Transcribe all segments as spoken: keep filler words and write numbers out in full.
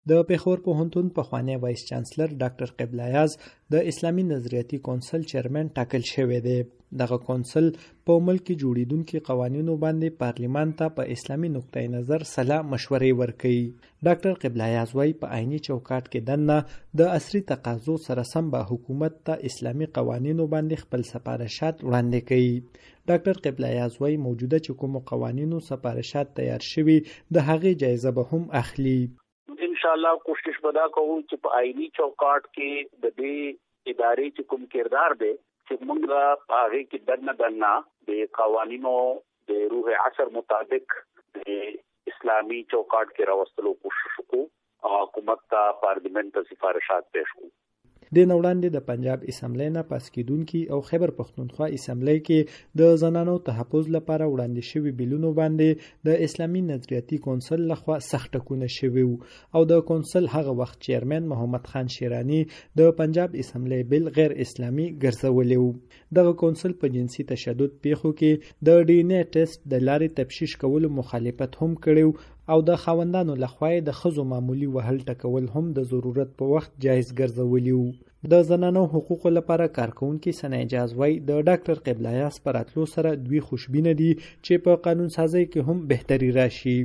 د پېښور پوهنتون پخوانی وایس چانسلر ډاکټر قبله یاز د اسلامي نظریاتي کونسل چیرمن ټاکل شوی دی. دغه کونسل په ملک کې جوړیدونکي قوانینو باندې پارلیمان ته په اسلامي نقطه نظر سلا مشورې ورکوي. ډاکټر قبله یاز وايي په عیني چوکاټ کې دننه د عصري تقاضو سره سم به حکومت ته اسلامي قوانینو باندې خپل سفارشات وړاندې کوي. ډاکټر قبله یاز وايي موجوده چې کوم قوانینو سفارشات تیار شوي د هغې جایزه به هم اخلي. ان شاء الله کوشش ودا کوو چې په آئینی چوکاټ کې د دې ادارې چې کوم کردار دی چې موږ په هغه کې دنه دنه د قوانینو د روح عصر مطابق د اسلامي چوکاټ کې راوستلو کوشش وکړو او حکومت ته پارلیمنت ته سفارشات پېښ کړو. د نوړاندې د پنجاب اسمبلی نه پاس کېدونکي او خیبر پښتونخوا اسمبلی کې د زنانو تحفظ لپاره وړاندې شوي بیلونو باندې د اسلامي نظریاتي کونسل لخوا سخت ټکونه شوي او د کونسل هغه وخت چیرمن محمد خان شیرانی د پنجاب اسمبلی بیل غیر اسلامي ګرځولی و. دغه کونسل په جنسي تشدد پیښو کې د ډي ان اے ټیسټ د لارې تفشیش کولو مخالفت هم کړی او د خاوندانو لخوا د ښځو معمولي وهل ټکول هم د ضرورت په وخت جایز ګرځولي وو. د زنانو حقوقو لپاره کارکونکي سنه اجاز وای د ډاکټر قبله یاز پر اتلو سره دوی خوشبینه دي چې په قانون سازی کې هم بهتري راشي.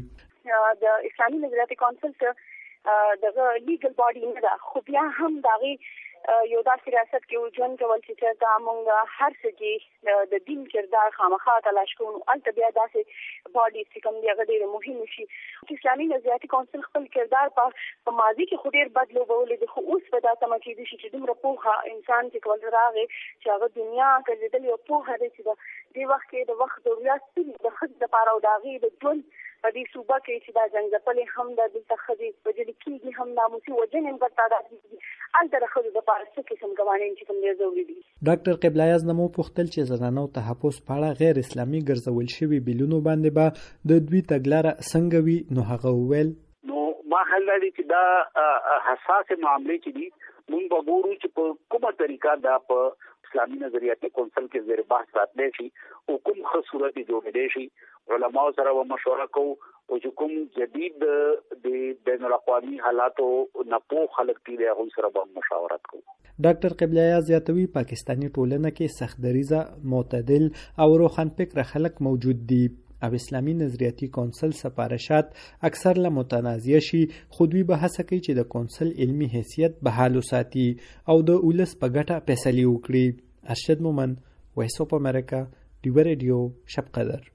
د اسلامي نظریاتي کونسل ته دغه لیګل باډي نه ده خو بیا هم دغه یو داسې ریاست کې ژوند کول چې دا موږ هر څه کې د دین کردار خامخا تلاش کوو البته بیا داسې باډي چې کوم دی هغه ډېر مهم شي. اسلامي نظریاتي کونسل خپل کردار په ماضي کې خو ډېر بد لوبولی دی خو اوس به دا تمه کېدی شي چې دومره پوهه انسان چې کول راغی چې هغه دنیا ګرځېدل یو پوهه دی چې د دې وخت کې د وخت ضرورت څه د ښځې دپاره او د هغې د ژوند په دې صوبه کې چې دا جنګ ځپلې هم د دلته ښځې وژلې کېږي هم ناموسي وژنې هم ګډ تعداد کېږي هلته د ښځو دپاره څه قسم قوانین چې کوم ډېر ضروري دي. ډاکټر قبله یاز نه مو پوښتل چې زنانو تحفظ په اړه غیر اسلامي ګرځول شوي بیلونو باندې به د دوی تګلاره څنګه وي نو هغه وویل نو ما حل لري چې دا حساس معاملې چې دي موږ به ګورو چې په کومه طریقه دا په اسلامي نظریاتي کونسل کې زیر بحث راتلی شي او کوم ښه صورت یې جوړېدی شي علماو سره به مشوره کوو او چې کوم جدید د بین الاقوامي حالاتو نه پوه خلک دي د هغوی سره به مشاورت کوو. ډاکټر قبله یاز زیاتوي پاکستاني ټولنه کې سخت دریځه معتدل او روښانفکره خلک موجود دي او اسلامي نظریاتي کونسل سفارشات اکثر له متنازعه شي خو دوی به هڅه کوي چې د کونسل علمي حیثیت بحال وساتي او د ولس په ګټه فیصلې وکړي. ارشد مومن، وایس اف امریکا، ډیوه ریډیو، شب قدر.